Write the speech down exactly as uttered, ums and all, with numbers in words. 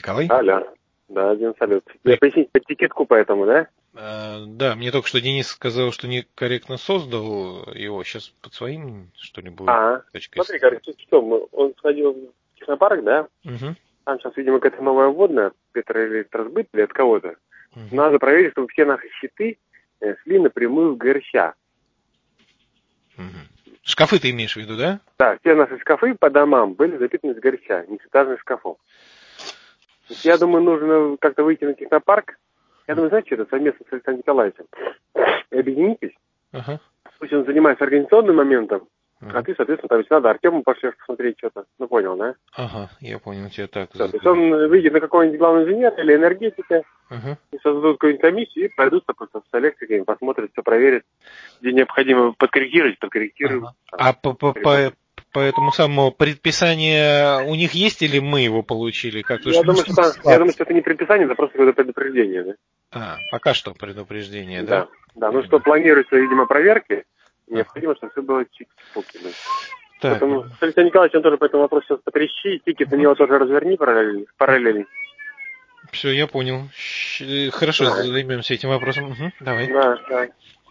Николай? Алло. Да, Дим, салют. Я пояснить по тикетку поэтому, да? А, да, мне только что Денис сказал, что некорректно создал его. Сейчас под своим, что ли, будет? А, смотри, короче, что, мы, он сходил в технопарк, да? Угу. Там сейчас, видимо, какая-то новая вводная, Петроэлектросбыт или от кого-то. Угу. Надо проверить, чтобы все наши щиты э, шли напрямую в ГРЩа. Угу. Шкафы ты имеешь в виду, да? Да, все наши шкафы по домам были запитаны с ГРЩа, несэтажных шкафов. Я думаю, нужно как-то выйти на технопарк. Я думаю, знаете, это совместно с Александром Николаевичем. Объединитесь. Ага. Пусть он занимается организационным моментом, Ага. а ты, соответственно, там, если надо, Артему пошлешь посмотреть что-то. Ну, понял, да? Ага, я понял, тебя так. Все, то есть он выйдет на какого-нибудь главного инженера или энергетика, Ага. и создадут какую-нибудь комиссию, и пройдутся просто с электриками, посмотрят, все проверят, где необходимо подкорректировать, подкорректируют. Ага. А по, по, по, по этому самому предписанию у них есть или мы его получили? Как Я думаю, что, я думаю, что это не предписание, это просто какое-то предупреждение, да? А, пока что предупреждение, да? Да, да, ну что планируется, видимо, проверки, необходимо, ага. чтобы все было чик-споки, да. Так. Поэтому с Александром Николаевичем тоже по этому вопросу сейчас потрещи, тикет на него тоже разверни параллельно. параллельно. Все, я понял. Щ- Хорошо, Да. займемся этим вопросом. Угу, давай. Да, да.